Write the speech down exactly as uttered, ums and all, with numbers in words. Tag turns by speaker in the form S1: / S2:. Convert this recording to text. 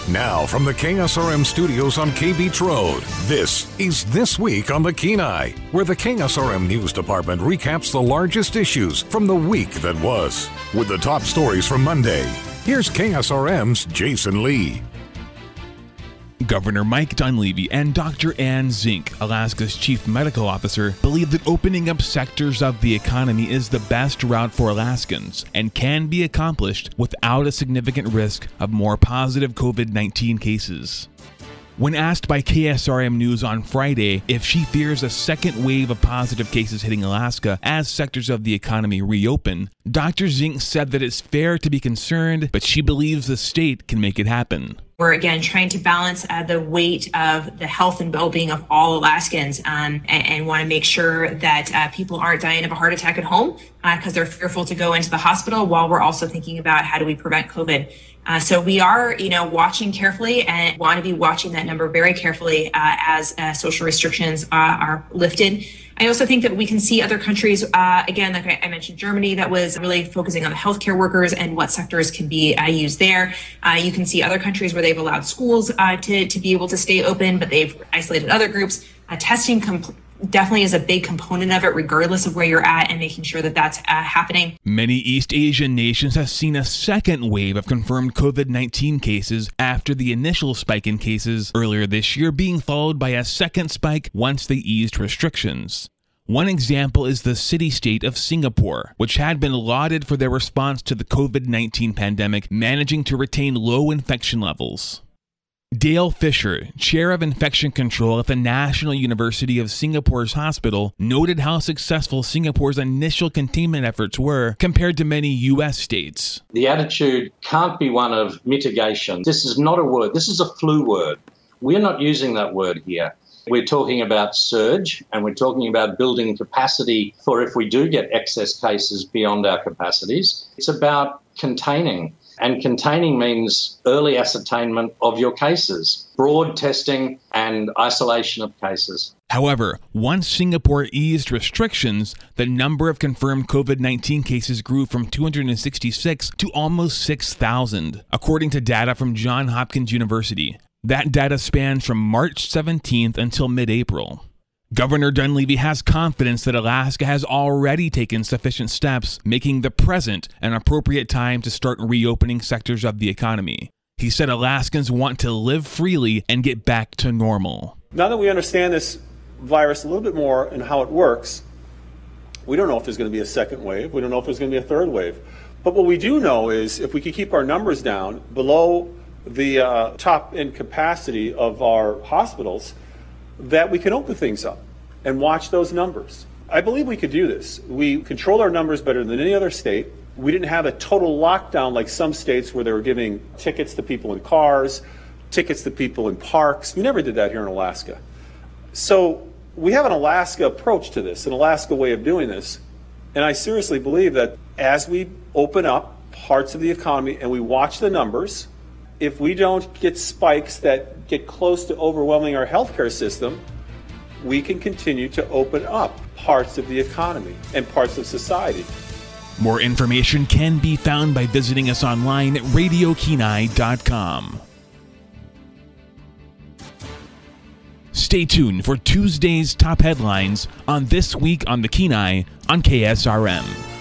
S1: Now, from the K S R M studios on K Beach Road, this is This Week on the Kenai, where the K S R M News Department recaps the largest issues from the week that was. With the top stories from Monday, here's K S R M's Jason Lee.
S2: Governor Mike Dunleavy and Doctor Ann Zink, Alaska's chief medical officer, believe that opening up sectors of the economy is the best route for Alaskans and can be accomplished without a significant risk of more positive COVID nineteen cases. When asked by K S R M News on Friday if she fears a second wave of positive cases hitting Alaska as sectors of the economy reopen, Doctor Zink said that it's fair to be concerned, but she believes the state can make it happen.
S3: We're, again, trying to balance uh, the weight of the health and well-being of all Alaskans um, and, and want to make sure that uh, people aren't dying of a heart attack at home because uh, they're fearful to go into the hospital, while we're also thinking about how do we prevent COVID. Uh, so we are, you know, watching carefully and want to be watching that number very carefully uh, as uh, social restrictions uh, are lifted. I also think that we can see other countries, uh, again, like I mentioned, Germany, that was really focusing on the healthcare workers and what sectors can be uh, used there. Uh, you can see other countries where they've allowed schools uh, to, to be able to stay open, but they've isolated other groups. Uh, testing compl- definitely is a big component of it, regardless of where you're at, and making sure that that's uh, happening.
S2: Many East Asian nations have seen a second wave of confirmed COVID nineteen cases after the initial spike in cases earlier this year, being followed by a second spike once they eased restrictions. One example is the city-state of Singapore, which had been lauded for their response to the COVID nineteen pandemic, managing to retain low infection levels. Dale Fisher, chair of infection control at the National University of Singapore's hospital, noted how successful Singapore's initial containment efforts were compared to many U S states.
S4: The attitude can't be one of mitigation. This is not a word. This is a flu word. We're not using that word here. We're talking about surge, and we're talking about building capacity for if we do get excess cases beyond our capacities. It's about containing. And containing means early ascertainment of your cases, broad testing and isolation of cases.
S2: However, once Singapore eased restrictions, the number of confirmed COVID nineteen cases grew from two hundred sixty-six to almost six thousand, according to data from Johns Hopkins University. That data spans from March seventeenth until mid-April. Governor Dunleavy has confidence that Alaska has already taken sufficient steps, making the present an appropriate time to start reopening sectors of the economy. He said Alaskans want to live freely and get back to normal.
S5: Now that we understand this virus a little bit more and how it works, we don't know if there's going to be a second wave. We don't know if there's going to be a third wave. But what we do know is if we could keep our numbers down below the uh, top end capacity of our hospitals, that we can open things up and watch those numbers. I believe we could do this. We control our numbers better than any other state. We didn't have a total lockdown like some states where they were giving tickets to people in cars, tickets to people in parks. We never did that here in Alaska. So we have an Alaska approach to this, an Alaska way of doing this. And I seriously believe that as we open up parts of the economy and we watch the numbers, if we don't get spikes that get close to overwhelming our healthcare system, we can continue to open up parts of the economy and parts of society.
S2: More information can be found by visiting us online at radio kenai dot com. Stay tuned for Tuesday's top headlines on This Week on the Kenai on K S R M.